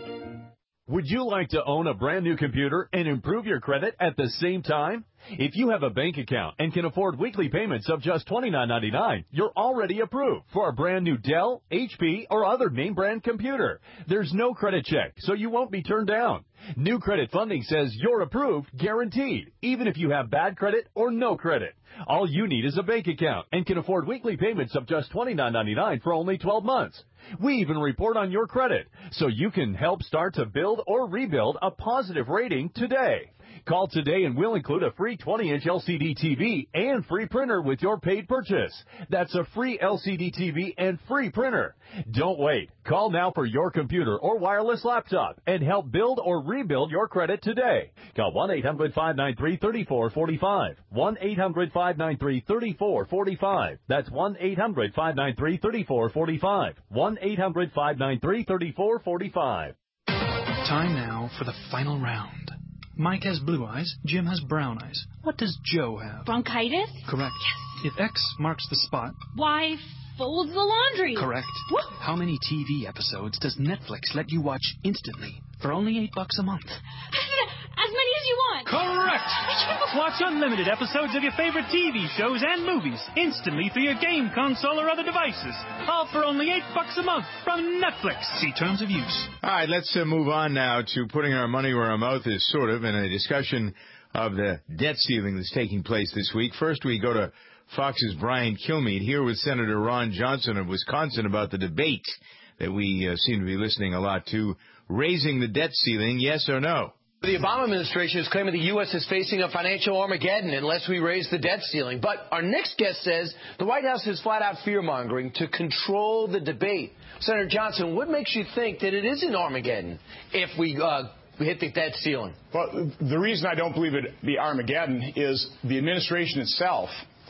Would you like to own a brand new computer and improve your credit at the same time? If you have a bank account and can afford weekly payments of just twenty-nine ninety-nine, you're already approved for a brand new Dell, H P, or other name brand computer. There's no credit check, so you won't be turned down. New Credit Funding says you're approved, guaranteed, even if you have bad credit or no credit. All you need is a bank account and can afford weekly payments of just twenty-nine ninety-nine for only twelve months. We even report on your credit, so you can help start to build or rebuild a positive rating today. Call today and we'll include a free twenty inch L C D T V and free printer with your paid purchase. That's a free L C D T V and free printer. Don't wait. Call now for your computer or wireless laptop and help build or rebuild your credit today. Call one eight hundred, five nine three, three four four five. one eight hundred, five nine three, three four four five. That's one eight hundred, five nine three, three four four five. one eight hundred, five nine three, three four four five. Time now for the final round. Mike has blue eyes, Jim has brown eyes. What does Joe have? Bronchitis? Correct. Yes. If X marks the spot. Y folds the laundry. Correct. Woo! How many T V episodes does Netflix let you watch instantly for only eight bucks a month? As many as you want. Correct. Watch unlimited episodes of your favorite T V shows and movies instantly through your game console or other devices. All for only eight bucks a month from Netflix. See terms of use. All right, let's uh, move on now to putting our money where our mouth is, sort of, in a discussion of the debt ceiling that's taking place this week. First, we go to Fox's Brian Kilmeade here with Senator Ron Johnson of Wisconsin about the debate that we uh, seem to be listening a lot to. Raising the debt ceiling, yes or no? The Obama administration is claiming the U S is facing a financial Armageddon unless we raise the debt ceiling. But our next guest says the White House is flat-out fear-mongering to control the debate. Senator Johnson, what makes you think that it is an Armageddon if we uh, hit the debt ceiling? Well, the reason I don't believe it be Armageddon is the administration itself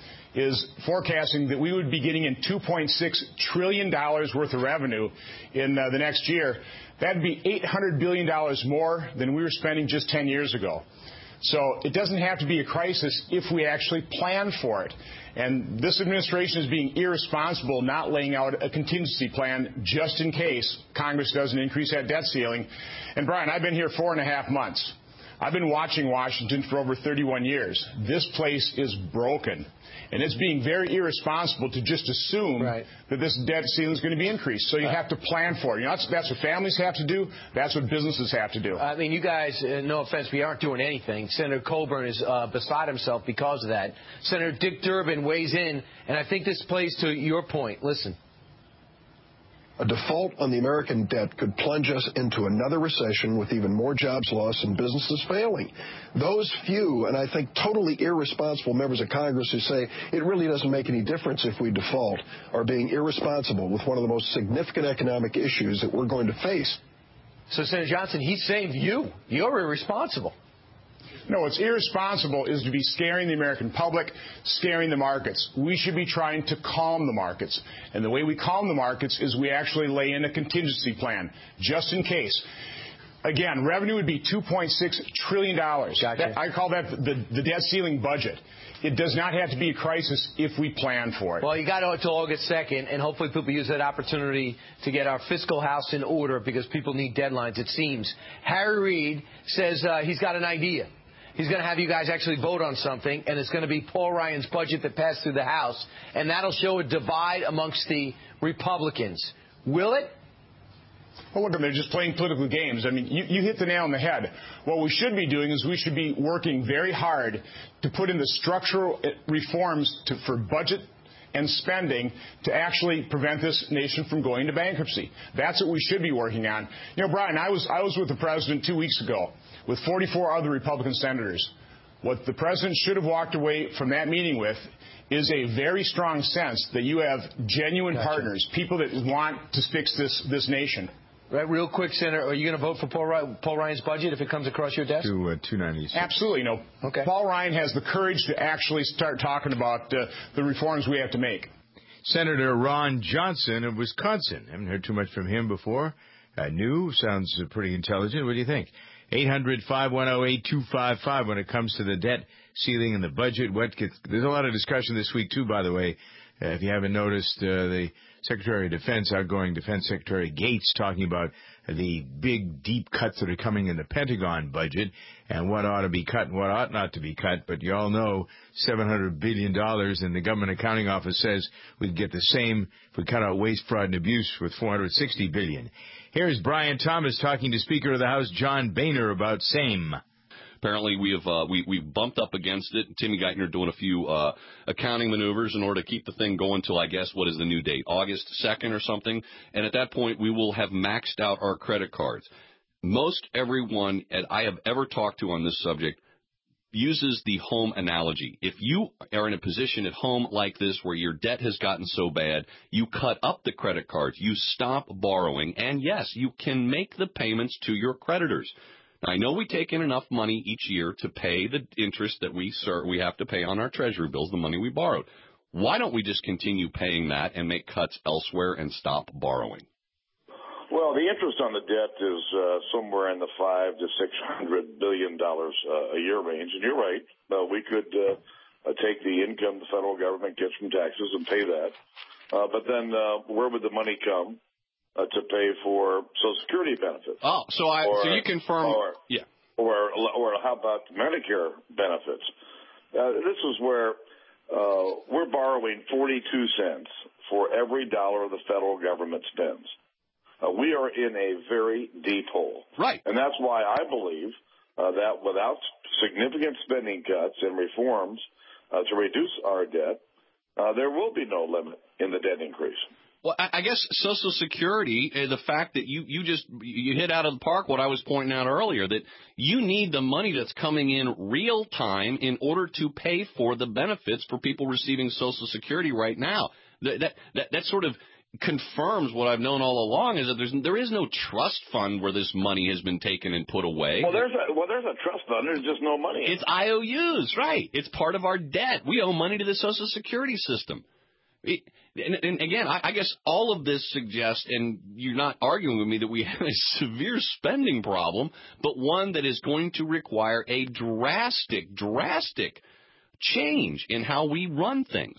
is forecasting that we would be getting in two point six trillion dollars worth of revenue in uh, the next year. That would be eight hundred billion dollars more than we were spending just ten years ago. So it doesn't have to be a crisis if we actually plan for it. And this administration is being irresponsible, not laying out a contingency plan just in case Congress doesn't increase that debt ceiling. And, Brian, I've been here four and a half months. I've been watching Washington for over thirty-one years. This place is broken. And it's being very irresponsible to just assume right. that this debt ceiling is going to be increased. So you right. have to plan for it. You know, that's, that's what families have to do. That's what businesses have to do. I mean, you guys, uh, no offense, we aren't doing anything. Senator Coburn is uh, beside himself because of that. Senator Dick Durbin weighs in, and I think this plays to your point. Listen. A default on the American debt could plunge us into another recession with even more jobs lost and businesses failing. Those few, and I think totally irresponsible members of Congress who say it really doesn't make any difference if we default are being irresponsible with one of the most significant economic issues that we're going to face. So, Senator Johnson, he's saying you, you're irresponsible. No, what's irresponsible is to be scaring the American public, scaring the markets. We should be trying to calm the markets. And the way we calm the markets is we actually lay in a contingency plan, just in case. again, revenue would be two point six trillion dollars. Gotcha. That, I call that the, the debt ceiling budget. It does not have to be a crisis if we plan for it. Well, you got until August second, and hopefully people use that opportunity to get our fiscal house in order because people need deadlines, it seems. Harry Reid says uh, he's got an idea. He's going to have you guys actually vote on something, and it's going to be Paul Ryan's budget that passed through the House, and that'll show a divide amongst the Republicans. Will it? Well, look, they're just playing political games. I mean, you, you hit the nail on the head. What we should be doing is we should be working very hard to put in the structural reforms to, for budget and spending to actually prevent this nation from going into bankruptcy. That's what we should be working on. You know, Brian, I was I was with the president two weeks ago with forty-four other Republican senators. What the president should have walked away from that meeting with is a very strong sense that you have genuine gotcha. partners, people that want to fix this this nation. Right, real quick, Senator, are you going to vote for Paul, Ryan, Paul Ryan's budget if it comes across your desk? To uh, two ninety-six. Absolutely. No. Okay. Paul Ryan has the courage to actually start talking about uh, the reforms we have to make. Senator Ron Johnson of Wisconsin. Haven't heard too much from him before. Uh, new, sounds uh, pretty intelligent. What do you think? eight hundred, five one zero, eight two five five when it comes to the debt ceiling and the budget. What gets, there's a lot of discussion this week, too, by the way. Uh, if you haven't noticed, uh, the Secretary of Defense, outgoing Defense Secretary Gates, talking about the big, deep cuts that are coming in the Pentagon budget and what ought to be cut and what ought not to be cut. But you all know seven hundred billion dollars, and the Government Accounting Office says we'd get the same if we cut out waste, fraud, and abuse with four hundred sixty billion dollars. Here's Brian Thomas talking to Speaker of the House John Boehner about same. Apparently, we have uh, we we bumped up against it. Timmy Geithner doing a few uh, accounting maneuvers in order to keep the thing going till, I guess, what is the new date? August second or something. And at that point, we will have maxed out our credit cards. Most everyone that I have ever talked to on this subject uses the home analogy. If you are in a position at home like this where your debt has gotten so bad, you cut up the credit cards, you stop borrowing, and yes, you can make the payments to your creditors. Now, I know we take in enough money each year to pay the interest that we sir, we have to pay on our Treasury bills, the money we borrowed. Why don't we just continue paying that and make cuts elsewhere and stop borrowing? Well, the interest on the debt is uh, somewhere in the five to six hundred billion dollars uh, a year range, and you're right. Uh, we could uh, uh, take the income the federal government gets from taxes and pay that, uh, but then uh, where would the money come uh, to pay for Social Security benefits? Oh, so I or, so you confirm? Or, yeah. Or or how about Medicare benefits? Uh, this is where uh, we're borrowing forty-two cents for every dollar the federal government spends. Uh, we are in a very deep hole. Right. And that's why I believe uh, that without significant spending cuts and reforms uh, to reduce our debt, uh, there will be no limit in the debt increase. Well, I guess Social Security, the fact that you, you just you hit out of the park what I was pointing out earlier, that you need the money that's coming in real time in order to pay for the benefits for people receiving Social Security right now. That that that, that sort of confirms what I've known all along, is that there's there is no trust fund where this money has been taken and put away. Well, there's a well, there's a trust fund. There's just no money. It's I O Us, right? It's part of our debt. We owe money to the Social Security system. It, and, and again, I, I guess all of this suggests, and you're not arguing with me, that we have a severe spending problem, but one that is going to require a drastic, drastic change in how we run things.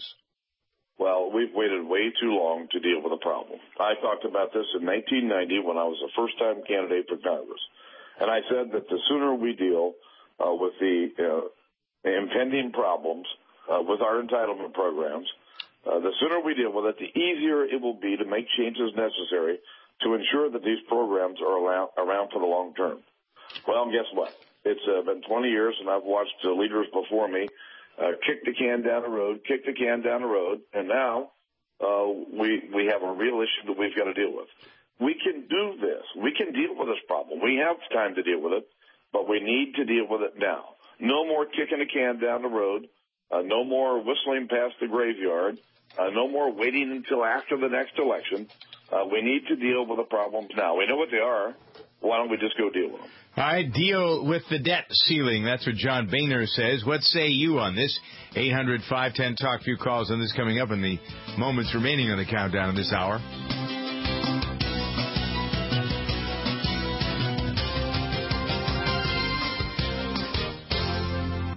Well, we've waited way too long to deal with the problem. I talked about this in nineteen ninety when I was a first-time candidate for Congress. And I said that the sooner we deal uh, with the uh, impending problems uh, with our entitlement programs, uh, the sooner we deal with it, the easier it will be to make changes necessary to ensure that these programs are around for the long term. Well, guess what? It's uh, been twenty years, and I've watched uh, leaders before me Uh, kick the can down the road, kick the can down the road, and now uh, we we have a real issue that we've got to deal with. We can do this. We can deal with this problem. We have time to deal with it, but we need to deal with it now. No more kicking the can down the road. Uh, no more whistling past the graveyard. Uh, no more waiting until after the next election. Uh, we need to deal with the problems now. We know what they are. Why don't we just go deal with them? All right, deal with the debt ceiling. That's what John Boehner says. What say you on this? eight hundred, five ten, talk. Few calls on this coming up in the moments remaining on the countdown in this hour.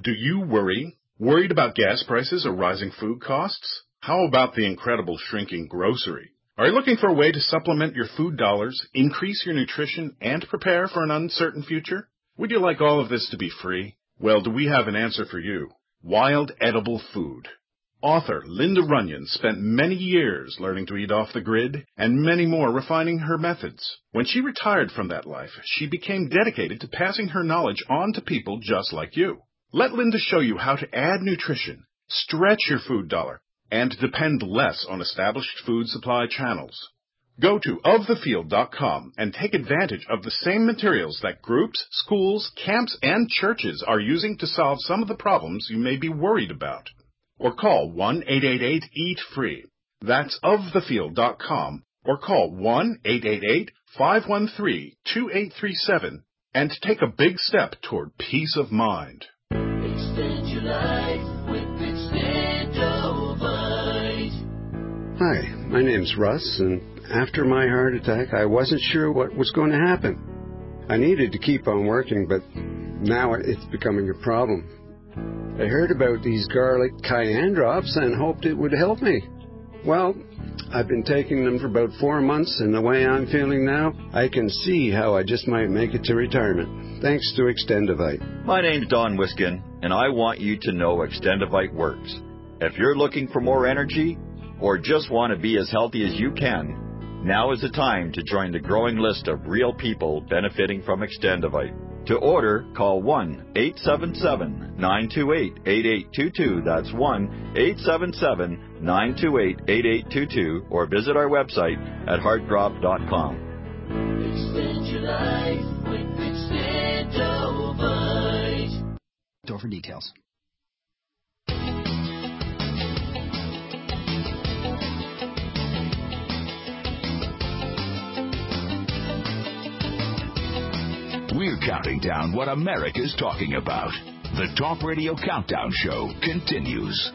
Do you worry? Worried about gas prices or rising food costs? How about the incredible shrinking grocery? Are you looking for a way to supplement your food dollars, increase your nutrition, and prepare for an uncertain future? Would you like all of this to be free? Well, do we have an answer for you? Wild Edible Food. Author Linda Runyon spent many years learning to eat off the grid and many more refining her methods. When she retired from that life, she became dedicated to passing her knowledge on to people just like you. Let Linda show you how to add nutrition, stretch your food dollar, and depend less on established food supply channels. Go to of the field dot com and take advantage of the same materials that groups, schools, camps, and churches are using to solve some of the problems you may be worried about. Or call one eight eight eight eat free. That's of the field dot com, or call one eight eight eight five one three two eight three seven and take a big step toward peace of mind. Extend your life with Extendovite. Hi, my name's Russ, and after my heart attack, I wasn't sure what was going to happen. I needed to keep on working, but now it's becoming a problem. I heard about these garlic cayenne drops and hoped it would help me. Well, I've been taking them for about four months, and the way I'm feeling now, I can see how I just might make it to retirement, thanks to Extendovite. My name's Don Wiskin, and I want you to know Extendovite works. If you're looking for more energy, or just want to be as healthy as you can, now is the time to join the growing list of real people benefiting from Extendovite. To order, call one eight seven seven nine two eight eight eight two two. That's one eight seven seven nine two eight eight eight two two, or visit our website at heart drop dot com. Extend your life with Extendovite. Door for details. We're counting down what America's talking about. The Talk Radio Countdown Show continues.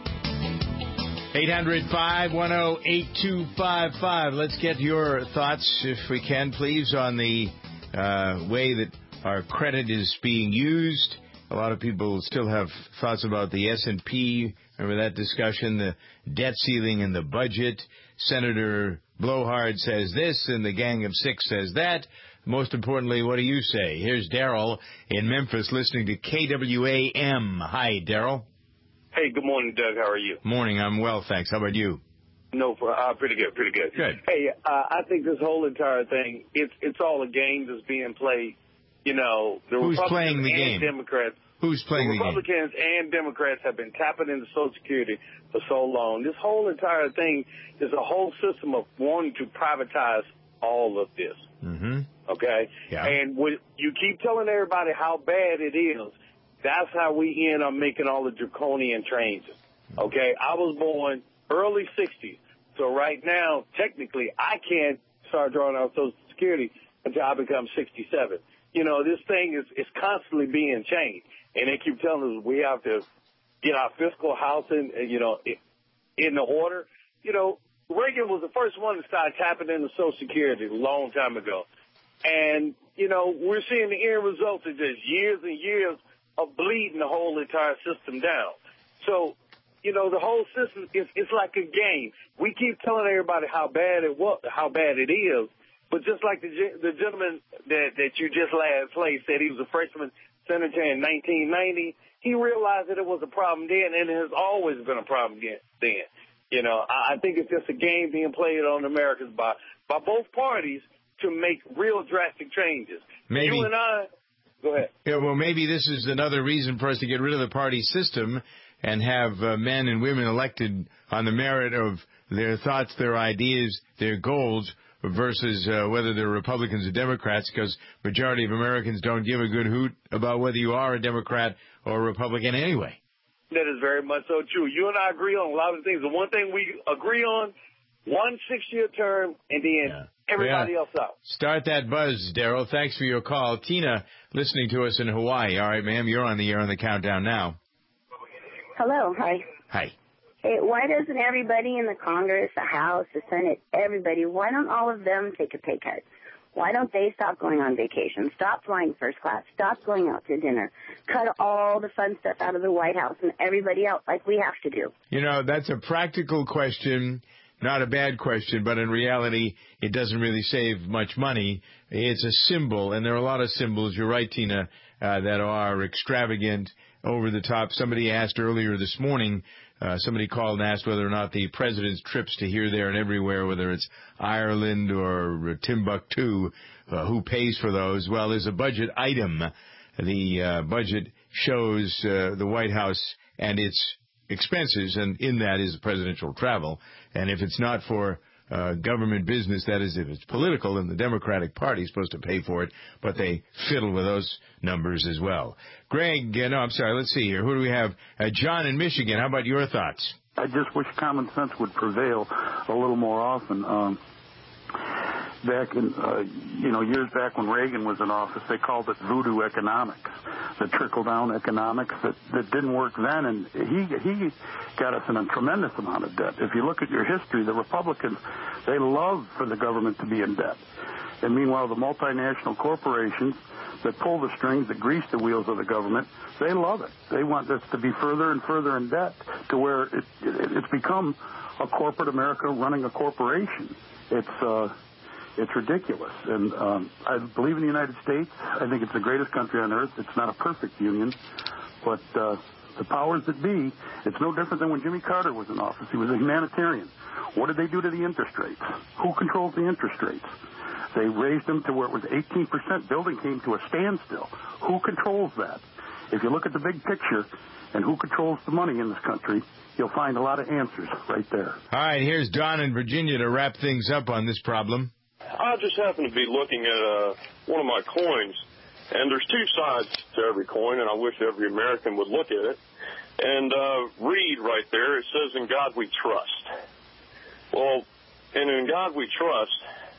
eight hundred, five one zero, eight two five five. Let's get your thoughts, if we can, please, on the uh, way that our credit is being used. A lot of people still have thoughts about the S and P. Remember that discussion, the debt ceiling and the budget. Senator Blowhard says this, and the Gang of Six says that. Most importantly, what do you say? Here's Daryl in Memphis listening to K W A M. Hi, Daryl. Hey, good morning, Doug. How are you? Morning. I'm well, thanks. How about you? No, uh, pretty good, pretty good. Good. Hey, uh, I think this whole entire thing, it's it's all a game that's being played. You know, the Who's Republicans playing the and game? Democrats. Who's playing the the game? Republicans and Democrats have been tapping into Social Security for so long. This whole entire thing is a whole system of wanting to privatize all of this. Mm-hmm. Okay? Yeah. And when you keep telling everybody how bad it is, that's how we end up making all the draconian changes. Okay? I was born early sixties. So right now, technically, I can't start drawing out Social Security until I become sixty-seven. You know, this thing is, is constantly being changed. And they keep telling us we have to get our fiscal house in, you know, in the order. You know, Reagan was the first one to start tapping into Social Security a long time ago. And, you know, we're seeing the end result of just years and years of bleeding the whole entire system down. So, you know, the whole system is it's like a game. We keep telling everybody how bad it was, how bad it is. But just like the the gentleman that, that you just last played said, he was a freshman senator in nineteen ninety, he realized that it was a problem then, and it has always been a problem then. You know, I think it's just a game being played on Americans by, by both parties to make real drastic changes. Maybe. You and I, go ahead. Yeah, well, maybe this is another reason for us to get rid of the party system and have uh, men and women elected on the merit of their thoughts, their ideas, their goals, versus uh, whether they're Republicans or Democrats, because majority of Americans don't give a good hoot about whether you are a Democrat or a Republican anyway. That is very much so true. You and I agree on a lot of things. The one thing we agree on, one six-year term, and then yeah. everybody yeah. else out. Start that buzz, Daryl. Thanks for your call. Tina, listening to us in Hawaii. All right, ma'am, you're on the air on the countdown now. Hello. Hi. Hi. Hey, why doesn't everybody in the Congress, the House, the Senate, everybody, why don't all of them take a pay cut? Why don't they stop going on vacation, stop flying first class, stop going out to dinner, cut all the fun stuff out of the White House and everybody else like we have to do? You know, that's a practical question, not a bad question, but in reality, it doesn't really save much money. It's a symbol, and there are a lot of symbols, you're right, Tina, uh, that are extravagant, over the top. Somebody asked earlier this morning, uh, somebody called and asked whether or not the president's trips to here, there, and everywhere, whether it's Ireland or Timbuktu, uh, who pays for those? Well, is a budget item. The uh, budget shows uh, the White House and its expenses, and in that is presidential travel. And if it's not for uh, government business, that is, if it's political, then the Democratic Party is supposed to pay for it, but they fiddle with those numbers as well. Greg, uh, no, I'm sorry, let's see here. Who do we have? Uh, John in Michigan. How about your thoughts? I just wish common sense would prevail a little more often. Um, back in, uh, you know, years back when Reagan was in office, they called it voodoo economics, the trickle-down economics that, that didn't work then, and he he got us in a tremendous amount of debt. If you look at your history, the Republicans, they love for the government to be in debt. And meanwhile, the multinational corporations that pull the strings, that grease the wheels of the government, they love it. They want us to be further and further in debt to where it, it, it's become a corporate America running a corporation. It's uh, it's ridiculous. And um, I believe in the United States. I think it's the greatest country on earth. It's not a perfect union, but uh, the powers that be, it's no different than when Jimmy Carter was in office. He was a humanitarian. What did they do to the interest rates? Who controls the interest rates? They raised them to where it was eighteen percent. Building came to a standstill. Who controls that? If you look at the big picture and who controls the money in this country, you'll find a lot of answers right there. All right, here's Don in Virginia to wrap things up on this problem. I just happen to be looking at uh, one of my coins, and there's two sides to every coin, and I wish every American would look at it. And uh, read right there, it says, "In God we trust." Well, and in God we trust,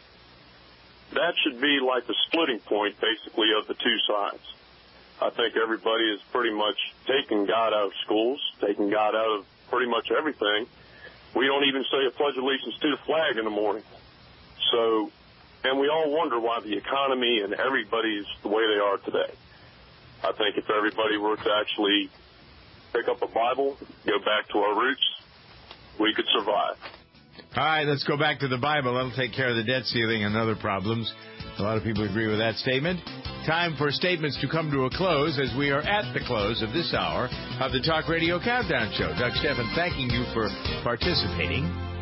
that should be like the splitting point, basically, of the two sides. I think everybody is pretty much taking God out of schools, taking God out of pretty much everything. We don't even say a pledge of allegiance to the flag in the morning. So, and we all wonder why the economy and everybody's the way they are today. I think if everybody were to actually pick up a Bible, go back to our roots, we could survive. All right, let's go back to the Bible. That'll take care of the debt ceiling and other problems. A lot of people agree with that statement. Time for statements to come to a close as we are at the close of this hour of the Talk Radio Countdown Show. Doug Stephan thanking you for participating.